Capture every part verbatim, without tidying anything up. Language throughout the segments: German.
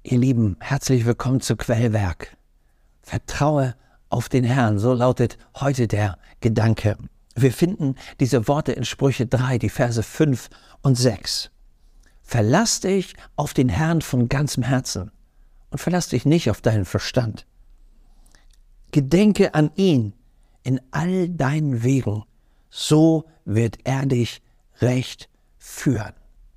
Ihr Lieben, herzlich willkommen zu Quellwerk. Vertraue auf den Herrn, so lautet heute der Gedanke. Wir finden diese Worte in Sprüche drei, die Verse fünf und sechs. Verlass dich auf den Herrn von ganzem Herzen und verlass dich nicht auf deinen Verstand. Gedenke an ihn in all deinen Wegen, so wird er dich recht führen.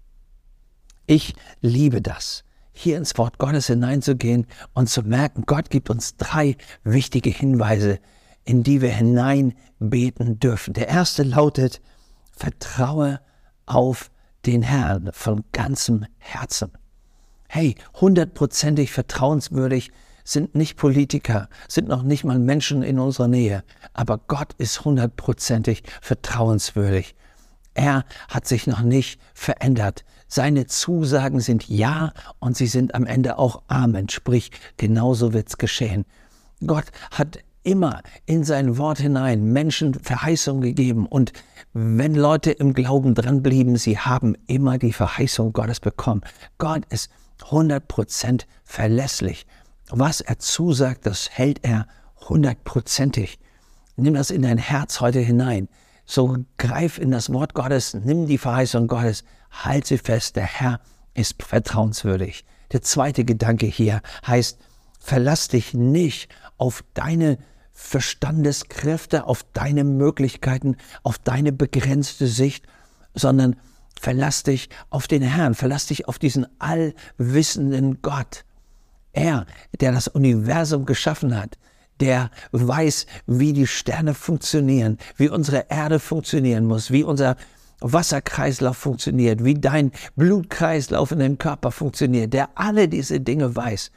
Ich liebe das, hier ins Wort Gottes hineinzugehen und zu merken, Gott gibt uns drei wichtige Hinweise, in die wir hineinbeten dürfen. Der erste lautet, vertraue auf den Herrn von ganzem Herzen. Hey, hundertprozentig vertrauenswürdig sind nicht Politiker, sind noch nicht mal Menschen in unserer Nähe, aber Gott ist hundertprozentig vertrauenswürdig. Er hat sich noch nicht verändert. Seine Zusagen sind Ja und sie sind am Ende auch Amen, sprich, genauso wird's geschehen. Gott hat immer in sein Wort hinein Menschen Verheißung gegeben und wenn Leute im Glauben dranblieben, sie haben immer die Verheißung Gottes bekommen. Gott ist hundert Prozent verlässlich. Was er zusagt, das hält er hundertprozentig. Nimm das in dein Herz heute hinein. So greif in das Wort Gottes, nimm die Verheißung Gottes, halt sie fest, der Herr ist vertrauenswürdig. Der zweite Gedanke hier heißt, verlass dich nicht auf deine Verstandeskräfte, auf deine Möglichkeiten, auf deine begrenzte Sicht, sondern verlass dich auf den Herrn, verlass dich auf diesen allwissenden Gott. Er, der das Universum geschaffen hat, der weiß, wie die Sterne funktionieren, wie unsere Erde funktionieren muss, wie unser Wasserkreislauf funktioniert, wie dein Blutkreislauf in deinem Körper funktioniert, der alle diese Dinge weiß.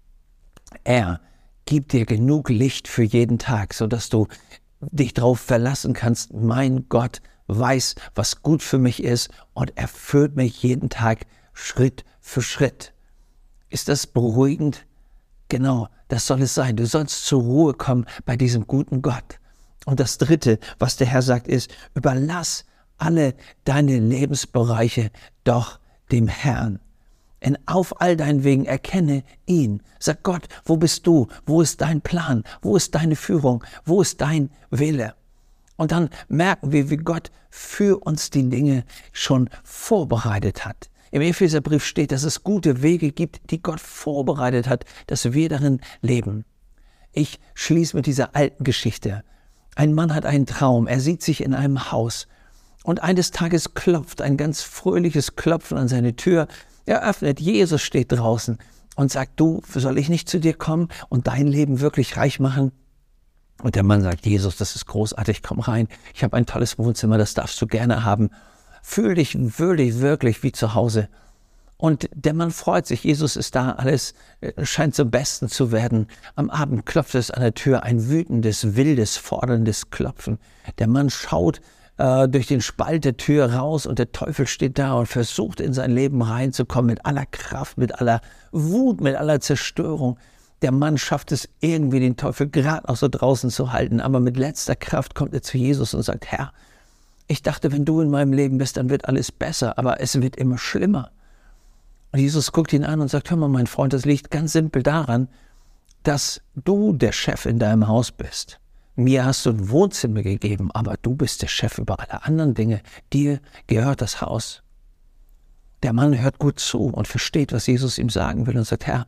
Er gibt dir genug Licht für jeden Tag, sodass du dich darauf verlassen kannst, mein Gott weiß, was gut für mich ist und er führt mich jeden Tag Schritt für Schritt. Ist das beruhigend? Genau, das soll es sein. Du sollst zur Ruhe kommen bei diesem guten Gott. Und das Dritte, was der Herr sagt, ist, überlass alle deine Lebensbereiche doch dem Herrn. Und auf all deinen Wegen erkenne ihn. Sag Gott, wo bist du? Wo ist dein Plan? Wo ist deine Führung? Wo ist dein Wille? Und dann merken wir, wie Gott für uns die Dinge schon vorbereitet hat. Im Epheserbrief steht, dass es gute Wege gibt, die Gott vorbereitet hat, dass wir darin leben. Ich schließe mit dieser alten Geschichte. Ein Mann hat einen Traum, er sieht sich in einem Haus und eines Tages klopft ein ganz fröhliches Klopfen an seine Tür. Er öffnet, Jesus steht draußen und sagt, du, soll ich nicht zu dir kommen und dein Leben wirklich reich machen? Und der Mann sagt, Jesus, das ist großartig, komm rein, ich habe ein tolles Wohnzimmer, das darfst du gerne haben. Fühl dich wirklich, wirklich wie zu Hause. Und der Mann freut sich, Jesus ist da, alles scheint zum Besten zu werden. Am Abend klopft es an der Tür, ein wütendes, wildes, forderndes Klopfen. Der Mann schaut äh, durch den Spalt der Tür raus und der Teufel steht da und versucht in sein Leben reinzukommen mit aller Kraft, mit aller Wut, mit aller Zerstörung. Der Mann schafft es irgendwie, den Teufel gerade noch so draußen zu halten, aber mit letzter Kraft kommt er zu Jesus und sagt, Herr, ich dachte, wenn du in meinem Leben bist, dann wird alles besser, aber es wird immer schlimmer. Und Jesus guckt ihn an und sagt, hör mal, mein Freund, das liegt ganz simpel daran, dass du der Chef in deinem Haus bist. Mir hast du ein Wohnzimmer gegeben, aber du bist der Chef über alle anderen Dinge. Dir gehört das Haus. Der Mann hört gut zu und versteht, was Jesus ihm sagen will und sagt, Herr,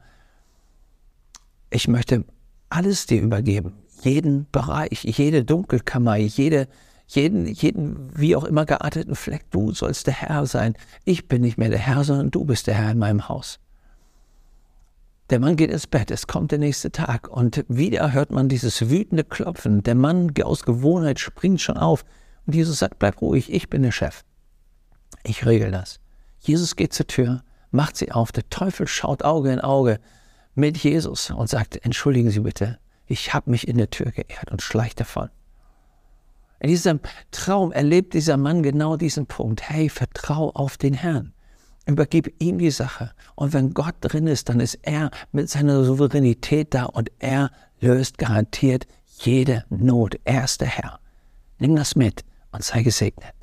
ich möchte alles dir übergeben. Jeden Bereich, jede Dunkelkammer, jede Jeden, jeden, wie auch immer gearteten Fleck, du sollst der Herr sein. Ich bin nicht mehr der Herr, sondern du bist der Herr in meinem Haus. Der Mann geht ins Bett, es kommt der nächste Tag und wieder hört man dieses wütende Klopfen. Der Mann aus Gewohnheit springt schon auf und Jesus sagt, bleib ruhig, ich bin der Chef. Ich regel das. Jesus geht zur Tür, macht sie auf, der Teufel schaut Auge in Auge mit Jesus und sagt, entschuldigen Sie bitte, ich habe mich in der Tür geehrt und schleicht davon. In diesem Traum erlebt dieser Mann genau diesen Punkt. Hey, vertrau auf den Herrn. Übergib ihm die Sache. Und wenn Gott drin ist, dann ist er mit seiner Souveränität da und er löst garantiert jede Not. Er ist der Herr. Nimm das mit und sei gesegnet.